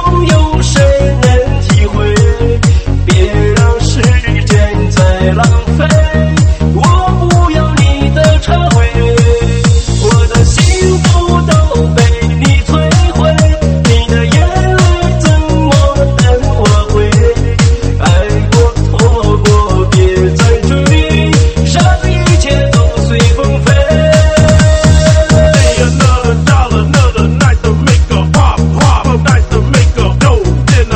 有谁能体会？别让时间再浪费，我不要你的忏悔，我的幸福都被你摧毁，你的眼泪怎么等我回？爱过错过别再追，让一切都随风飞。 Another dollar, another night to make a pop, pop, a night to make a dough. Then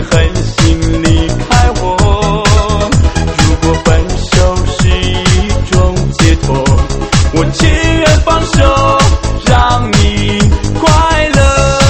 会狠心离开我。如果分手是一种解脱，我情愿放手，让你快乐。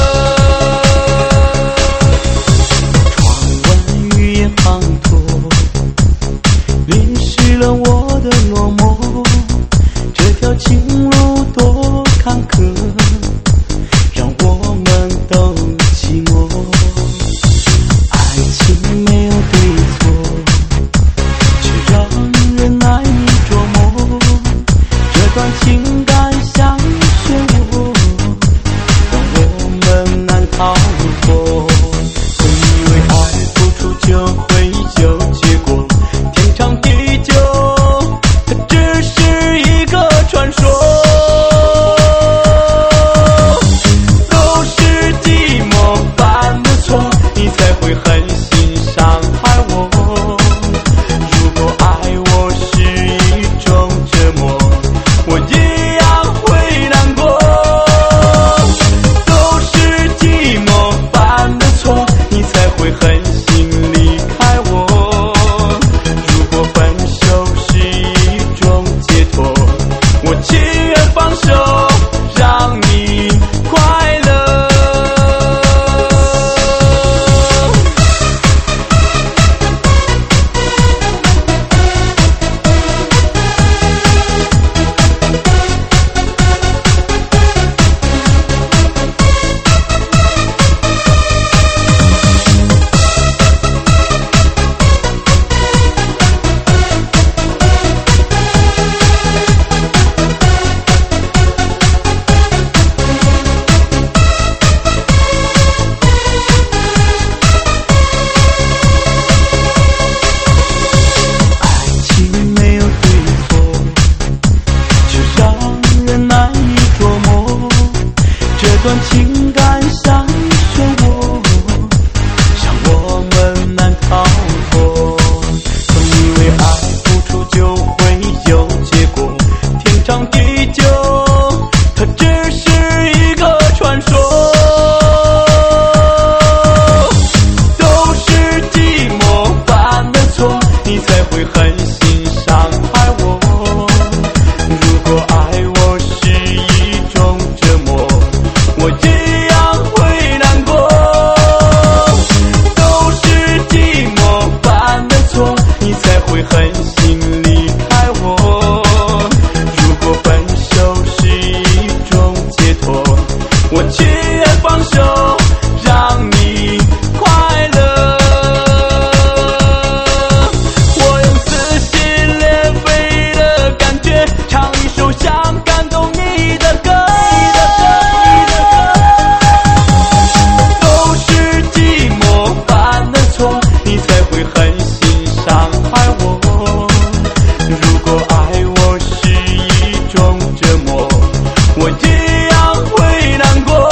窗外雨也滂沱，淋湿了我的落寞。这条情路多坎坷，让我们都寂寞。爱情没有对错，却让人难以琢磨。这段情感像漩涡，让我们难逃脱。总以为爱付出就会有结果，天长地久，它只是一个传说。都是寂寞犯的错，你才会狠心伤害我。如果爱我是一种折磨，我一样会难过。都是寂寞犯的错，你才会狠心离开我。如果分手是一种解脱，我情愿放手，让你快乐。这段情感像漩涡，让我们难逃脱。总以为爱付出就会有结果，天长地久，它只是一个传说。都是寂寞犯的错，你才会狠心伤害我。如果爱我是一种折磨，我一样会难过。都是寂寞犯的错，你才会狠心离开我。如果分手是一种解脱，我情愿放手，让你快乐。我用撕心裂肺的感觉，唱一首想感动你的歌。你才会狠心伤害我。如果爱我是一种折磨，我一样会难过。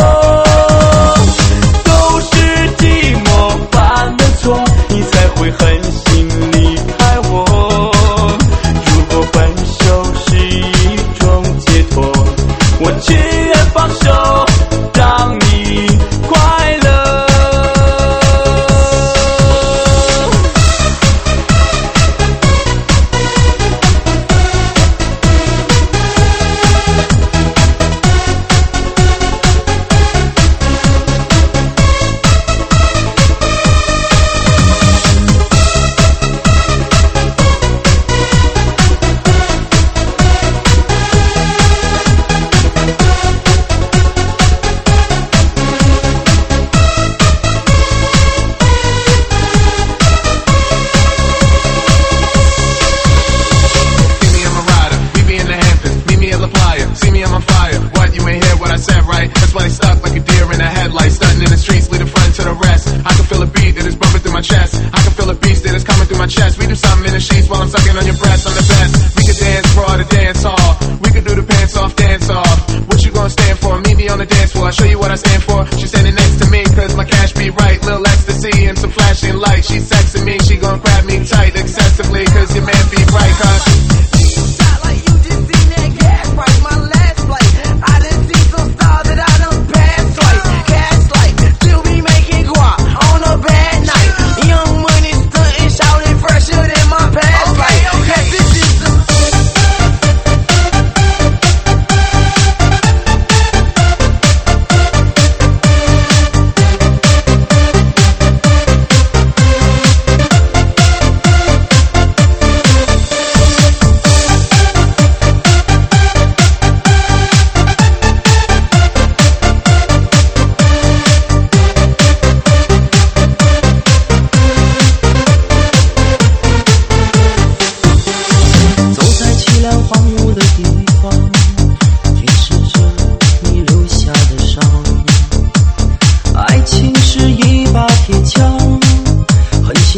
都是寂寞犯的错，你才会狠心离开我。如果分手是一种解脱，我情愿放手，让你快乐。That's why they stuck like a deer in a headlight, stunting in the streets, lead a friend to the rest. I can feel a beat that is bumping through my chest. I can feel a beast that is coming through my chest. We do something in the sheets while I'm sucking on your breast. I'm the best. We could dance for the dance hall. We could do the pants off, dance off. What you gonna stand for? Meet me on the dance floor. I'll show you what I stand for. She's standing next to me cause my cash be right. Little ecstasy and some flashing lights. She's sexing me, she gon' grab me tight excessively cause your man be right, huh? Like you just seen that gas price, my last flight. I done seen some stars that I done passed twice. Cash light, still be making guap on a bad night.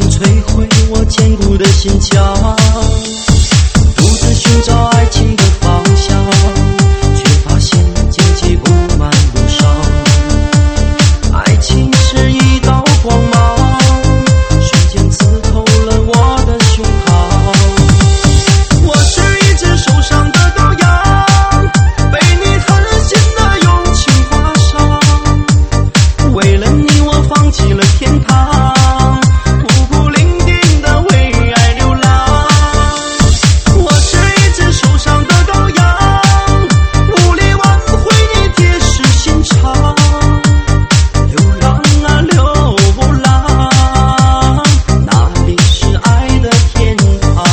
心摧毁我坚固的心墙，独自寻找爱情的方向，却发现荆棘布满路上。爱情是一道光芒，瞬间刺透了我的胸膛。我是一只受伤的羔羊，被你狠心的用情划伤。为了你，我放弃了天堂，孤孤零零的为爱流浪。我是一只受伤的羔羊，无力挽回你铁石心肠。流浪啊流浪，哪里是爱的天堂？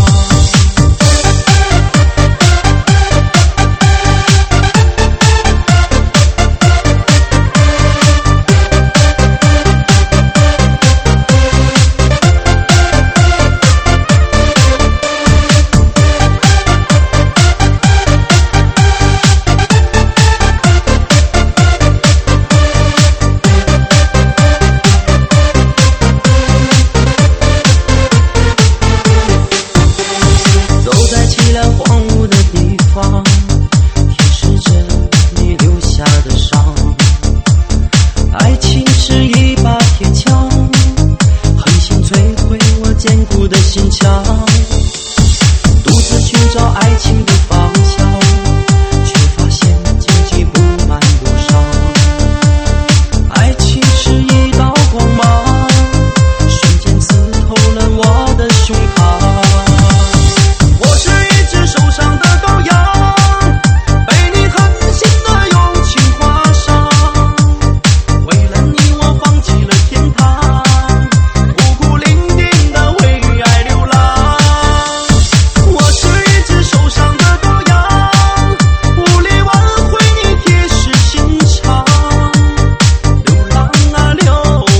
走在凄凉荒芜的地方，提示着你留下的伤。爱情是一把铁枪，狠心摧毁我坚固的心墙。独自寻找爱情的方向，却发现荆棘布满路上。爱情是一道光芒，瞬间刺透了我的胸膛。我是一只受伤的羔羊，被你狠心的用情划伤。为了你，我放弃了天堂，孤孤零零的为爱流浪。我是一只受伤的羔羊，无力挽回你铁石心肠。流浪啊流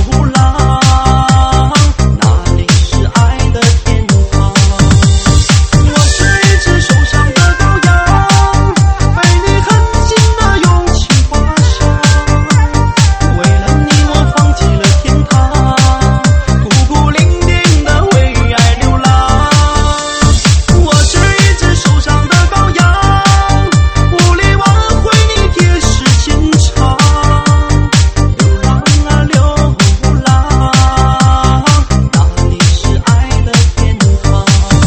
浪，哪里是爱的天堂？我是一只受伤的羔羊，被你狠心的用情划伤。为了你，我放弃了天堂，孤孤零零的为爱流浪。我是一只受伤的羔羊，无力挽回你铁石心肠。流浪啊流浪，哪里是爱的天堂？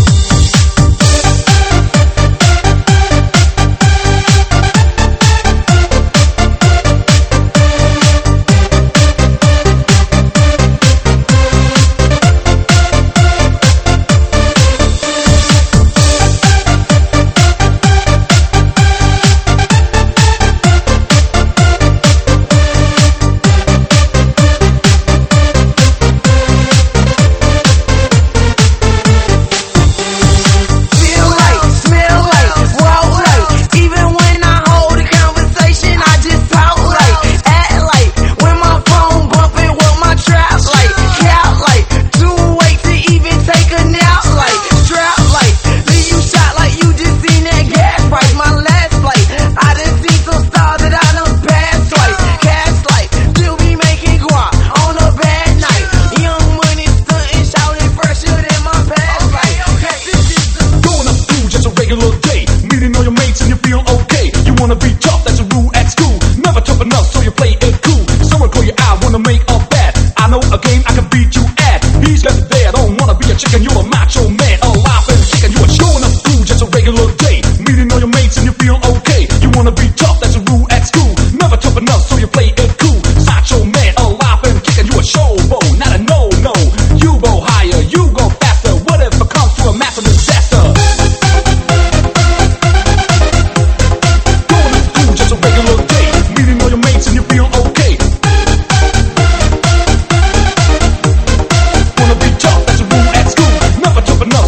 Feel like, smell like, walk like. Even when I hold a conversation, I just talk like, act like. When my phone bumping, what my trap like, cap like. Too late to even take a nap like, strap like. Leave you shot like you just seen that gas price. My last flight, I done seen some stars that I done passed like, cash like. Still be making guap on a bad night. Young money stunting, shouting fresher than my past life. This is the Going up through just a regular day, meeting all your mates and you feel okay. You wanna be tough, that's a rule at school. Never tough enough, so you play it cool. Someone call you out, wanna make a bet. I know a game I can beat you at. He's got it there, don't wanna be a chicken, you're a macho man. Alive and kicking, you are going up through just a regular day, meeting all your mates and you feel okay. You wanna be tough, that's a rule at school. Never tough enough, so you play it cool. Macho man, alive and kicking, you a showboat, not a no-no. You go higher, you go faster. Whatever comes to a massive disaster. Going up through just a regular day, meeting all your mates and you feel okay. Wanna be tough, that's a rule at school. Never tough enough.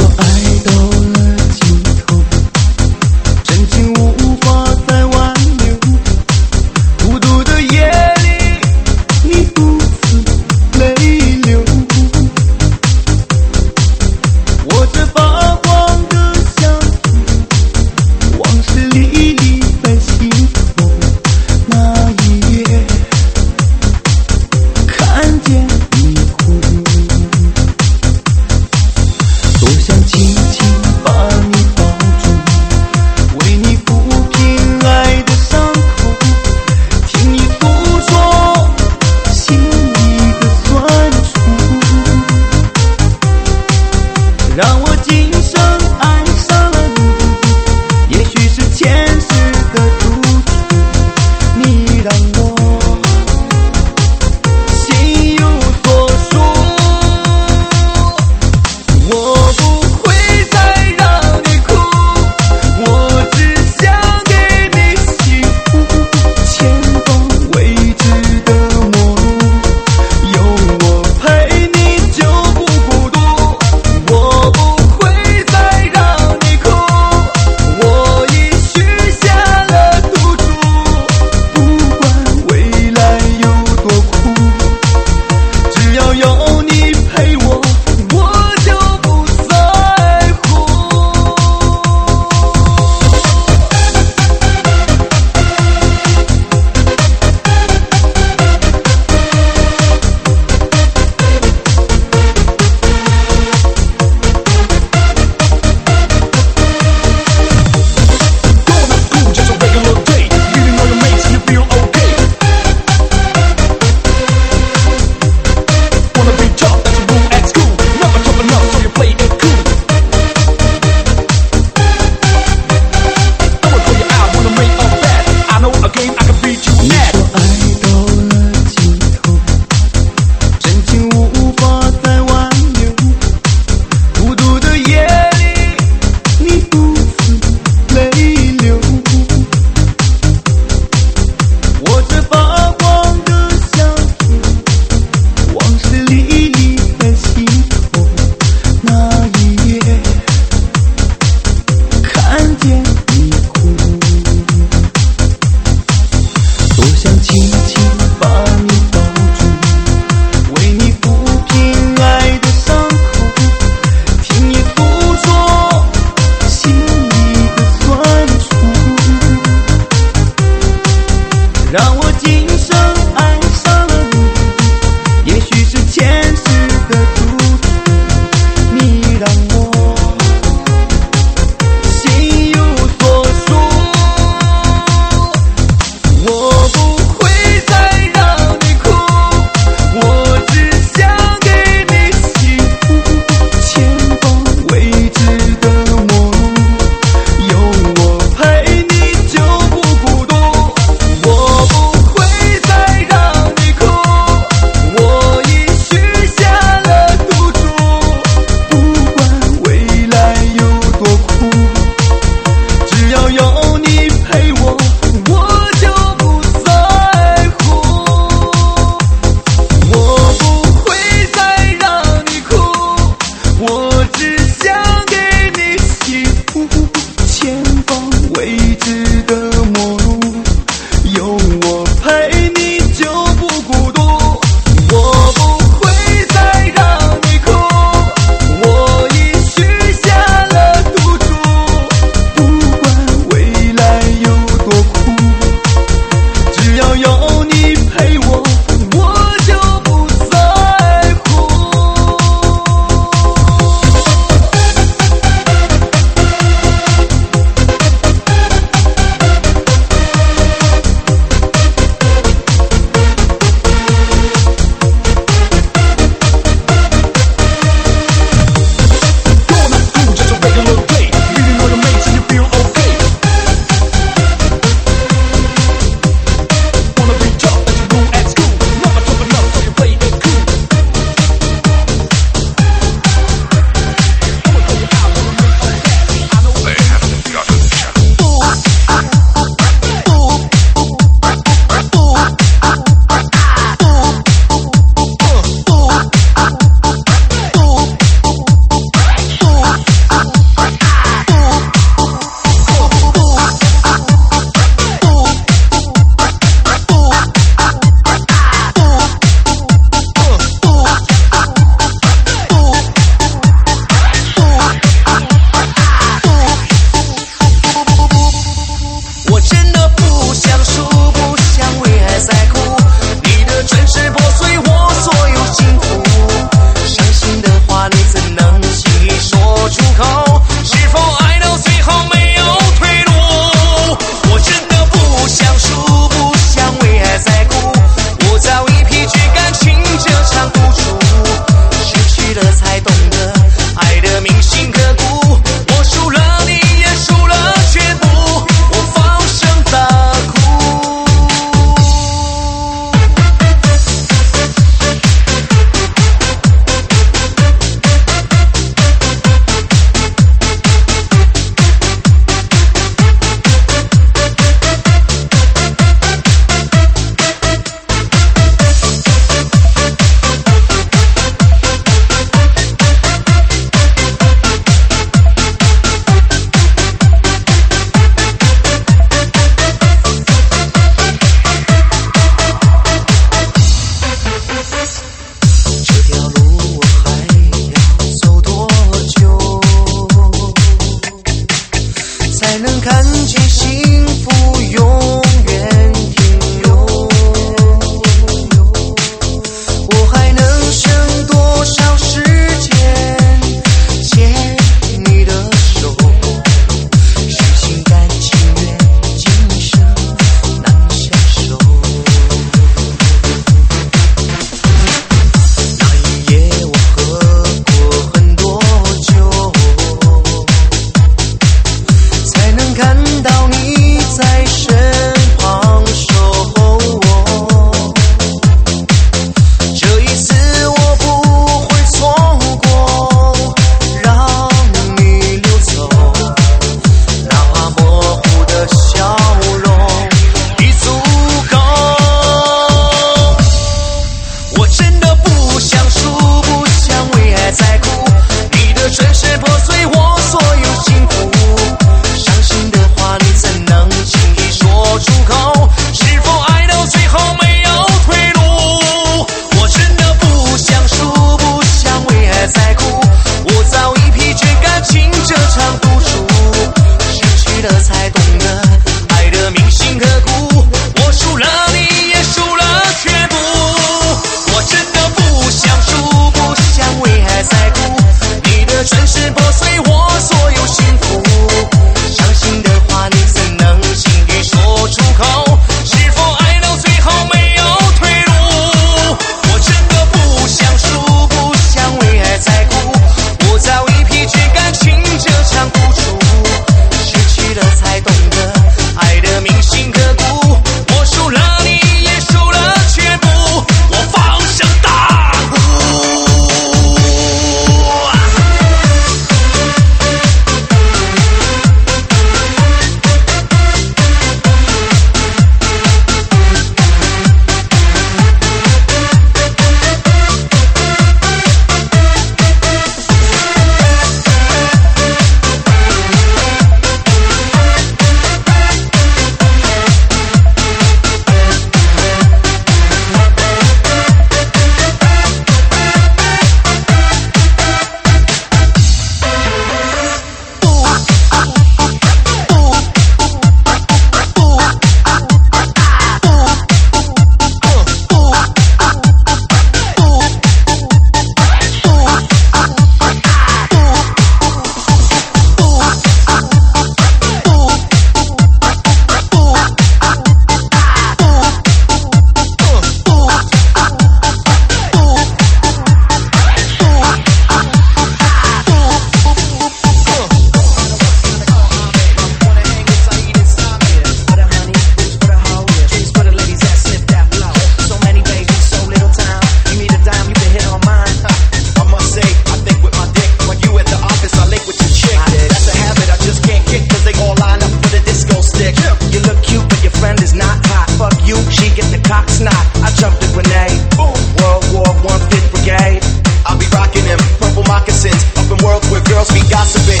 I jumped a grenade. World War I, 5th Brigade. I'll be rocking them purple moccasins up in worlds where girls be gossiping.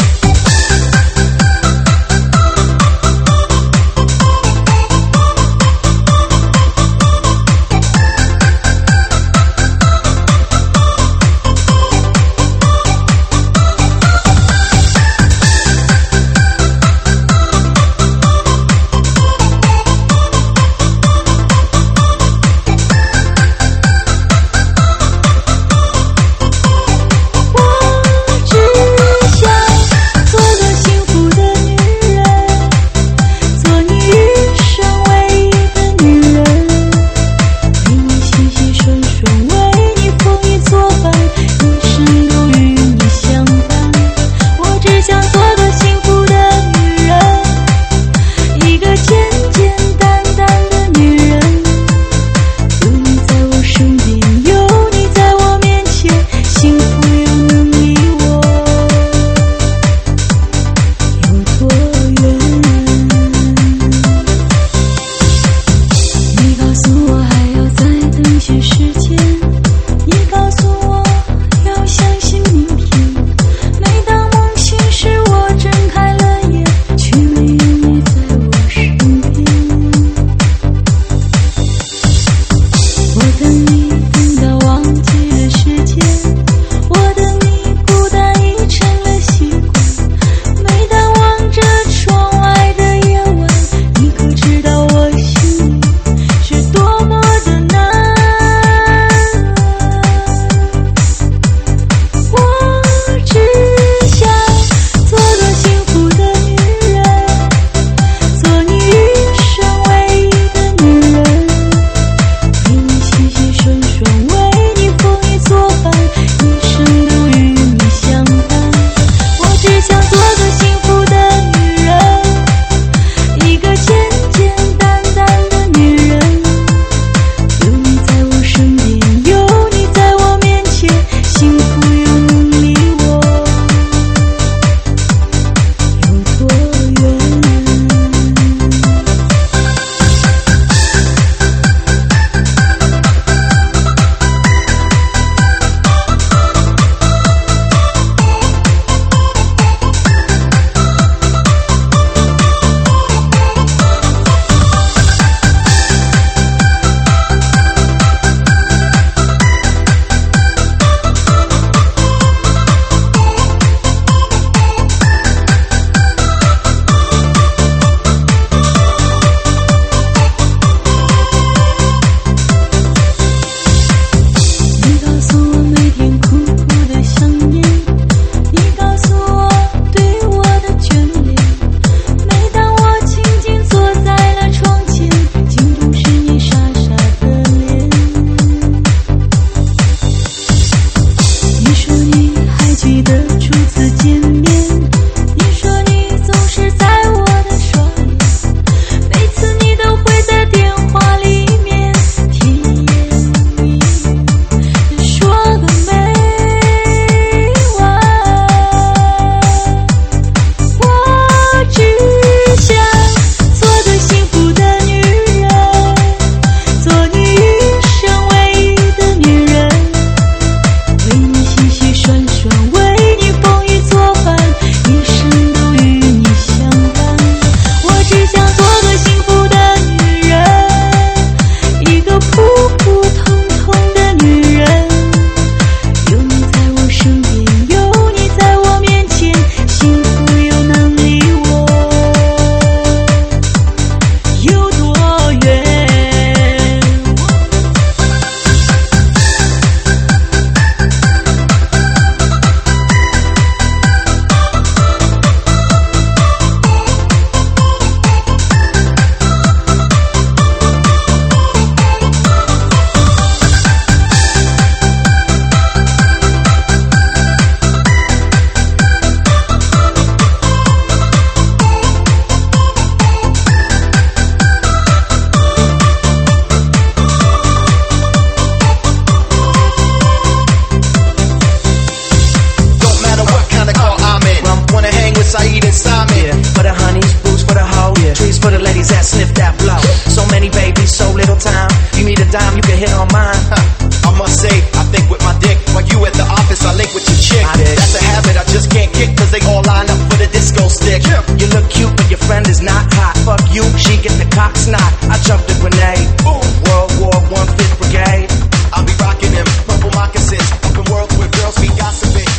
hit on mine. I must say, I think with my dick. While you at the office, I link with your chick. That's a habit I just can't kick, cause they all line up for the disco stick. You look cute, but your friend is not hot. Fuck you, she get the cock snot. I jumped the grenade. World War I, 5th Brigade. I'll be rocking them purple moccasins up in worlds where girls be gossiping.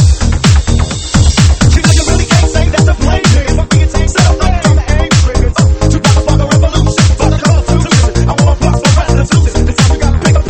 You know you really can't say that the plane is. I'm being taken celebrated on the aim triggers. 2 dollars for the revolution, for the Constitution. I want bucks for restitution. This time we got bigger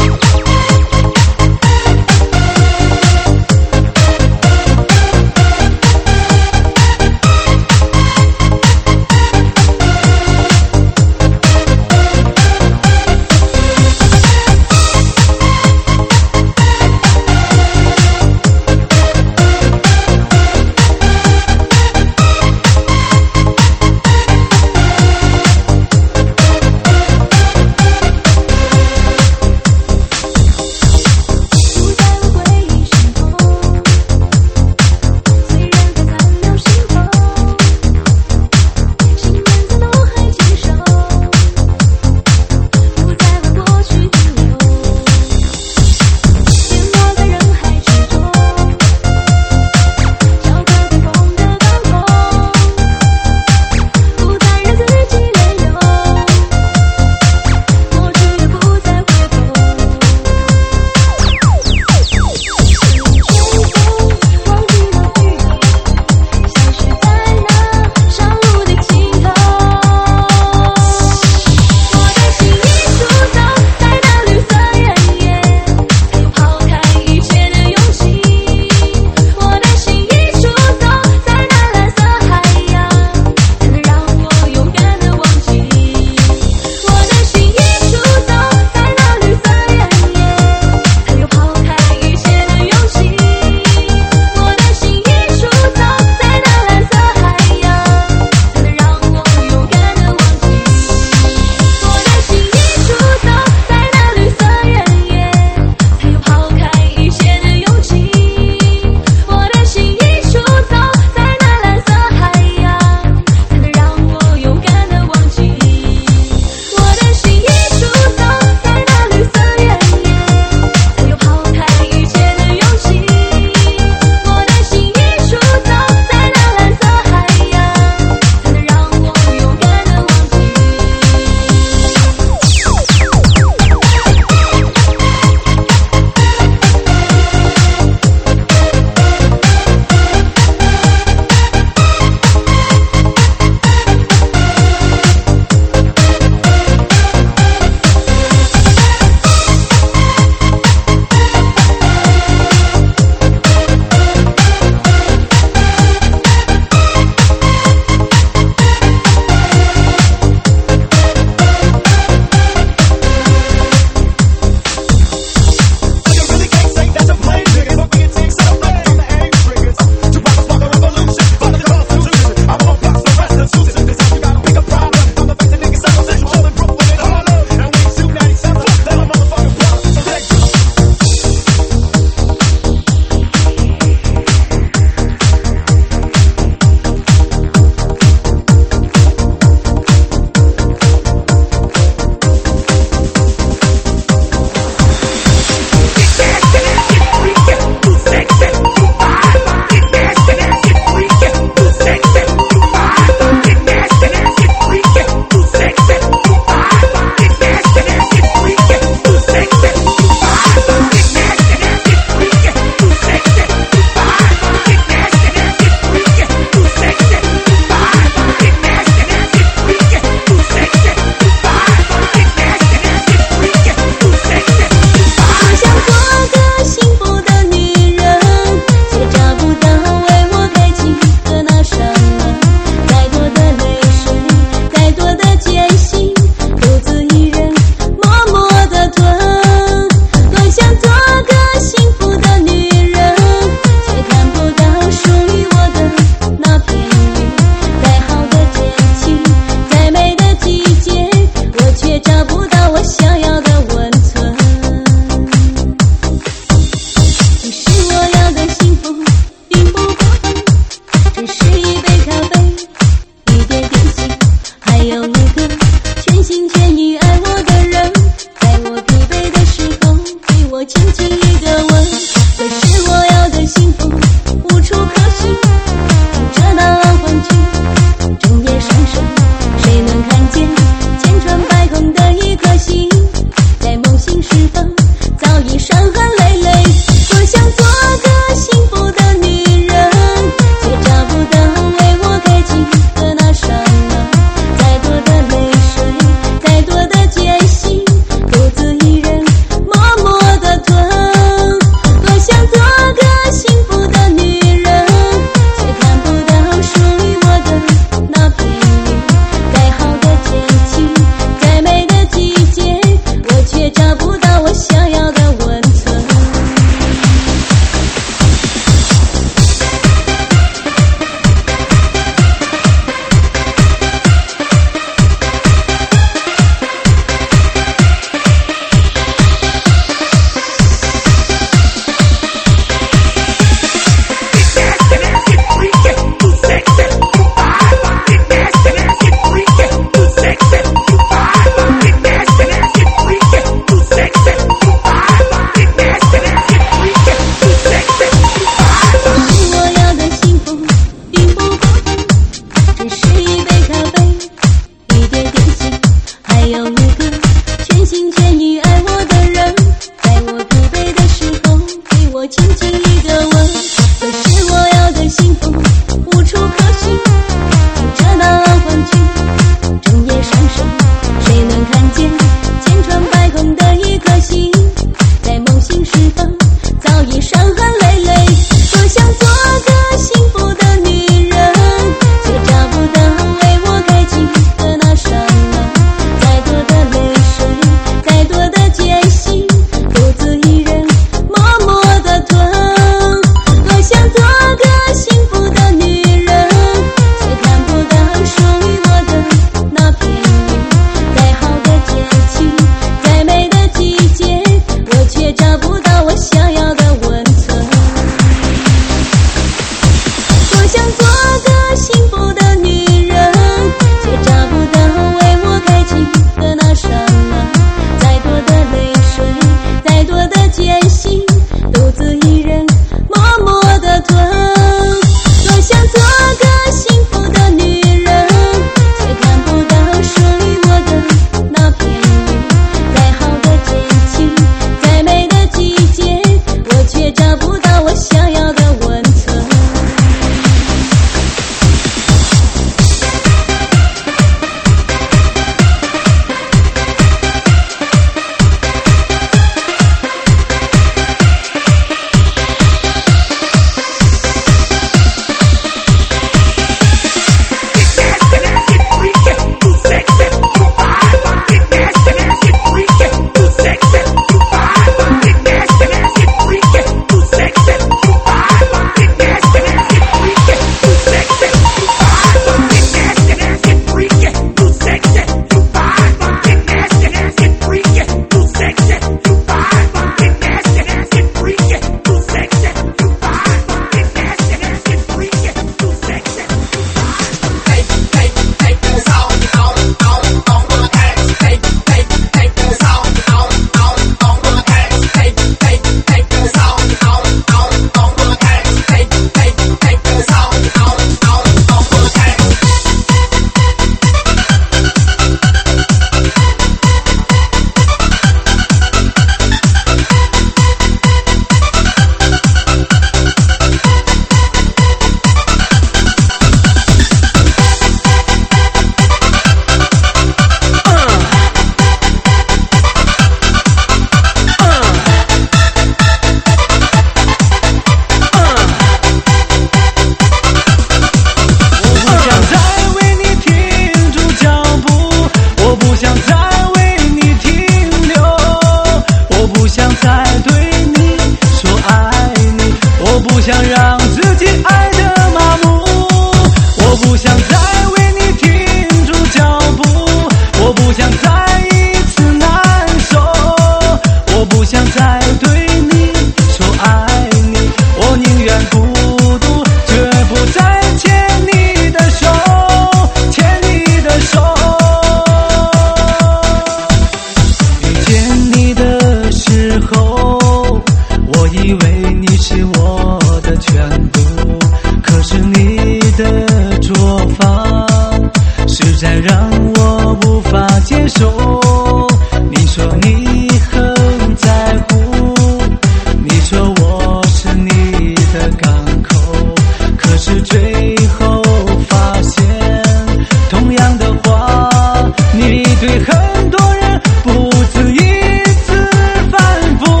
做法实在让我无法接受。你说你很在乎，你说我是你的港口，可是最后发现同样的话你对很多人不止一次反复。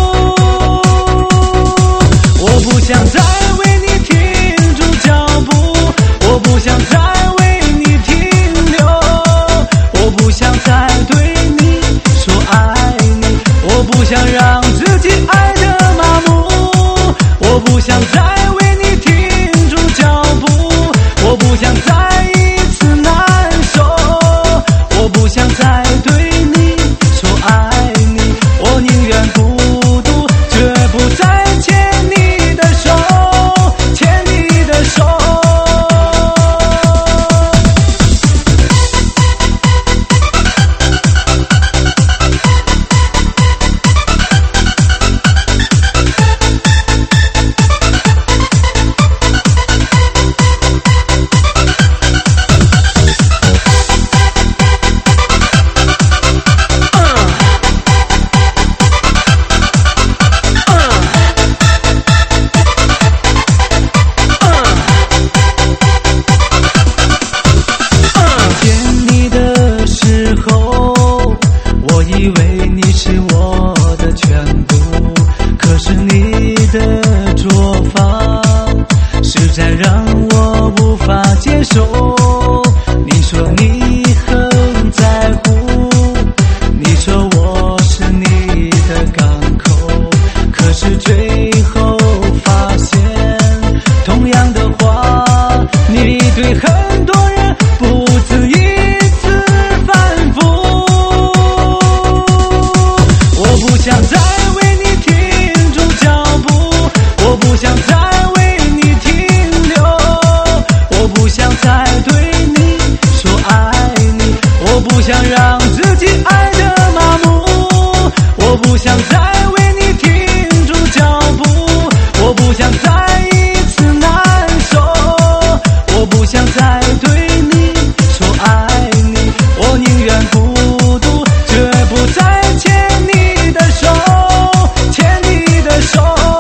我不想再为你停住脚步，我不想再为你停留，我不想再对你说爱你，我不想让自己爱得麻木，我不想再为你停住脚步，我不想再一次难受，我不想再对你说爱你，我宁愿孤独，绝不再牵你的手，牵你的手。见你的时候，我以为你是我的全部，可是你的做法实在让我无法接受。你说你很在乎，你说我是你的港口，可是最后发现同样的话你对很多人不止一次反复。我不想再为你停住脚步，我不想再为你停留，我不想再对你说爱你，我不想让自己爱得麻木，我不想再为你停住脚步，我不想再一次难受，我不想再对你说爱你，我宁愿孤独，绝不再牵你的手，牵你的手。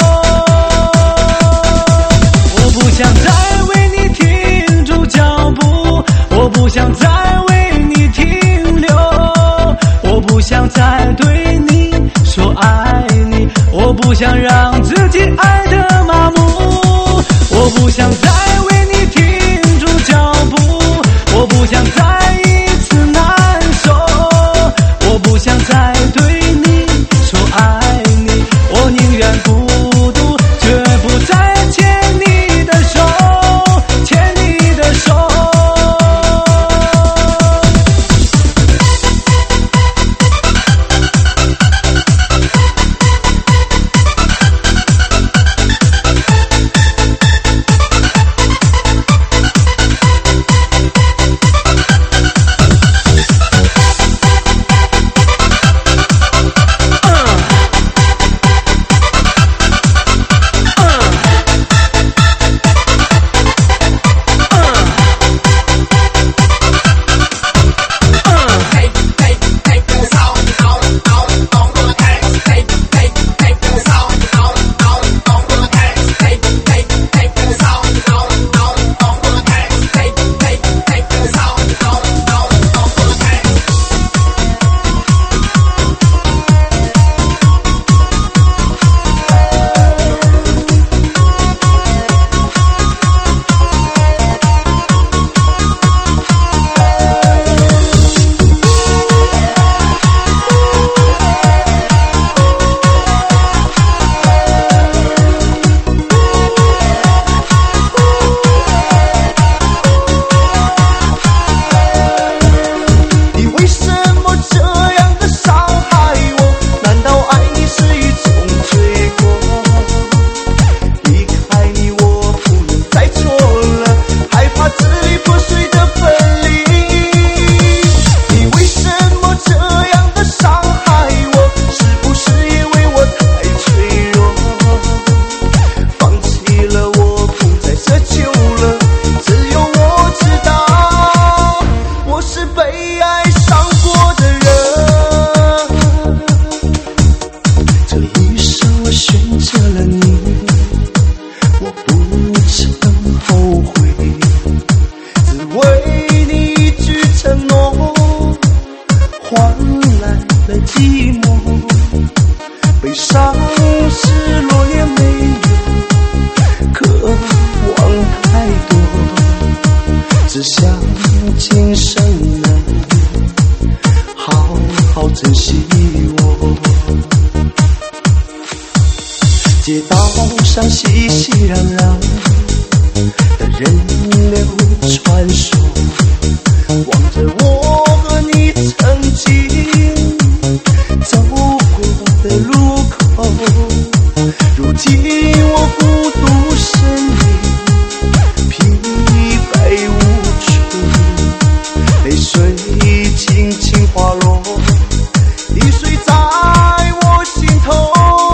我不想再为你停住脚步，我不想再为你停留，我不想再对你说爱你，我不想让自己爱得麻木，我不想再为你停住脚步，我不想再一次难受，我不想再对你说爱你，我宁愿孤独，绝不再牵你的手，牵你的手。 为你一句承诺，换来了寂寞。悲伤失落也没有渴望太多，只想今生能好好珍惜我。街道上熙熙攘攘的人流传说，望着我和你曾经走过的路口，如今我孤独身影，疲惫无处，泪水轻轻滑落，滴水在我心头。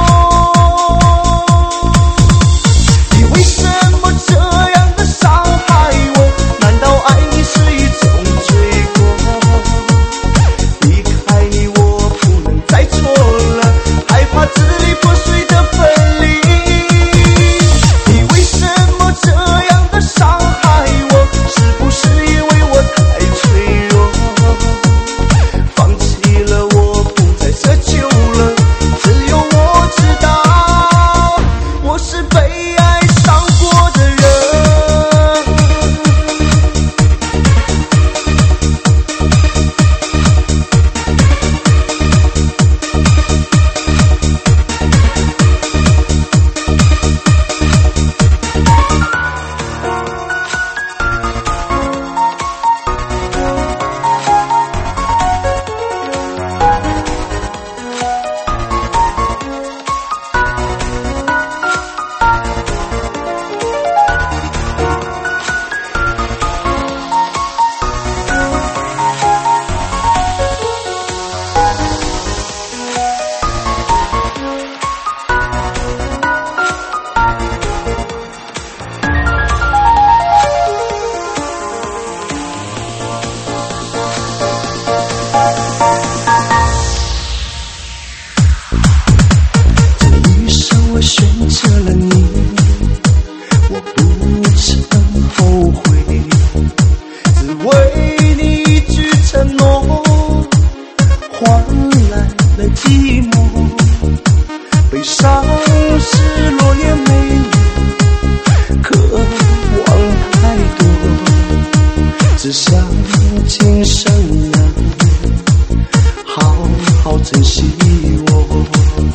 选择了你，我不曾后悔，只为你一句承诺，换来了寂寞。悲伤失落也没有渴望太多，只想今生能好好珍惜我。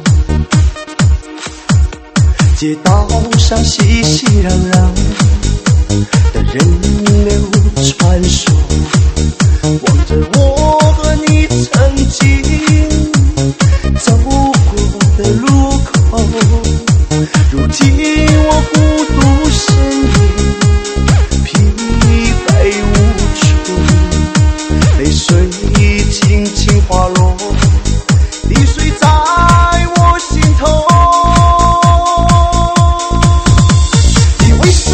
街道上熙熙攘攘的人流传说，望着我和你曾经走过的路口，如今我孤独身影，疲惫无处，泪水轻轻滑落，滴水在我心头。为什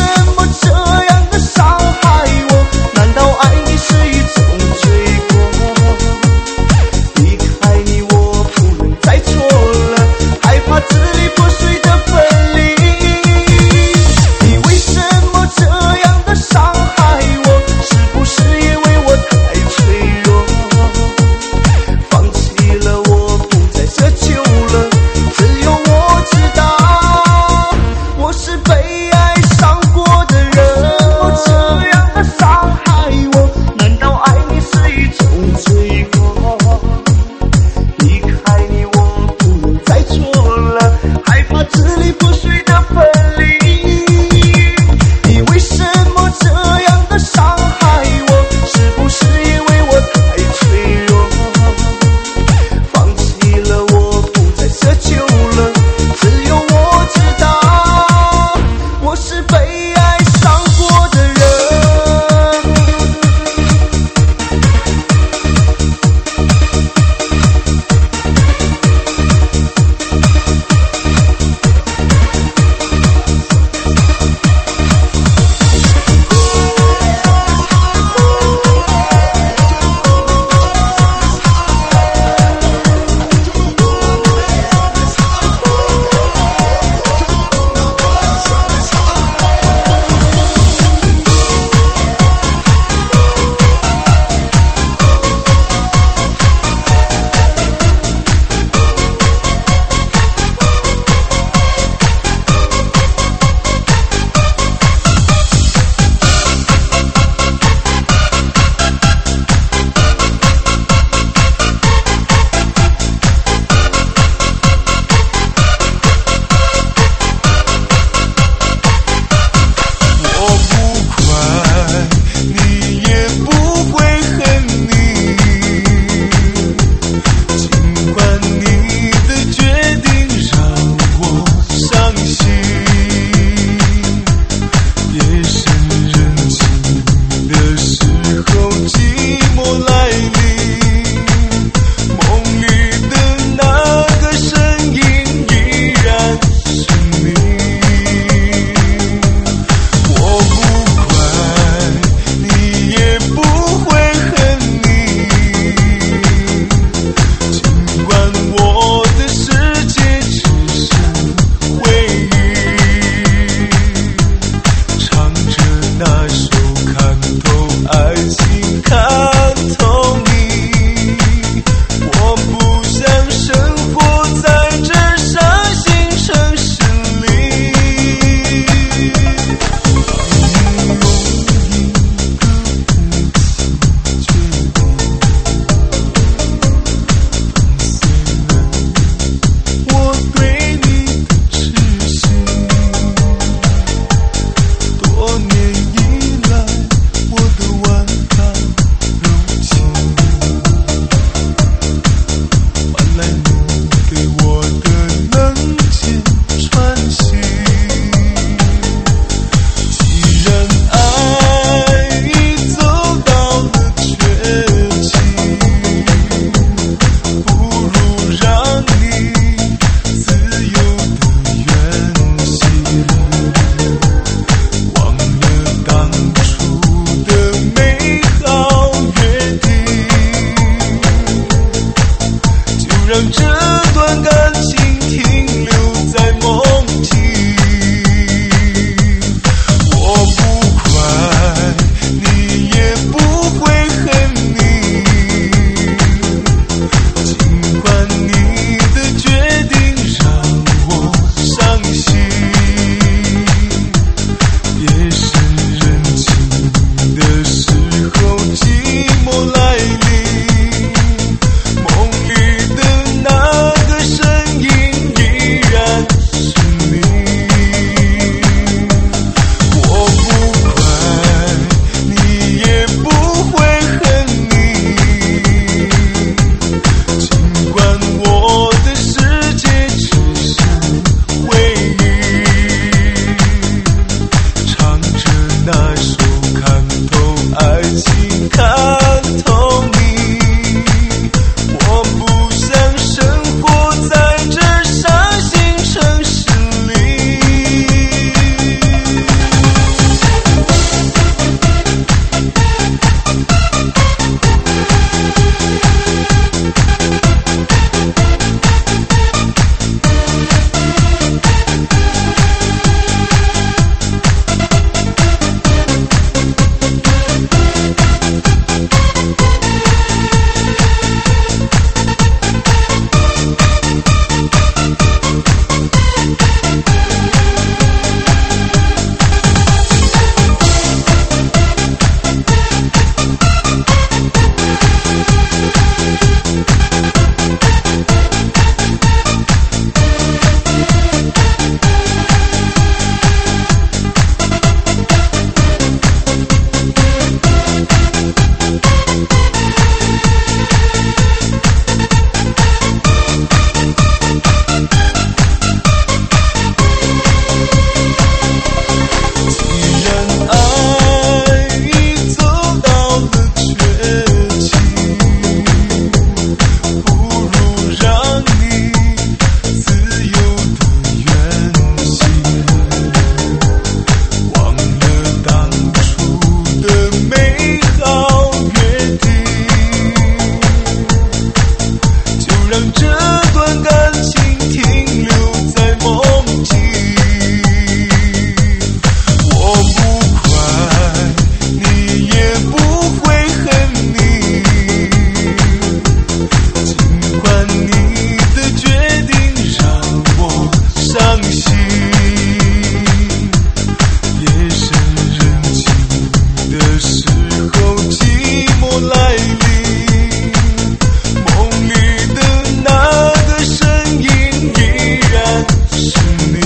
来临，梦里的那个身影依然是你。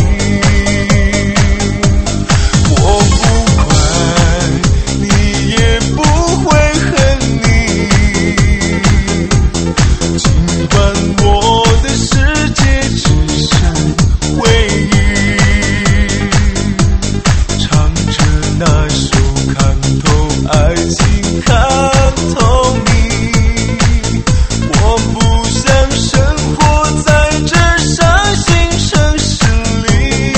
我不快，你也不会恨你，尽管我的世界只剩回忆，唱着那首看透爱情看透你，我不想生活在这伤心城市里。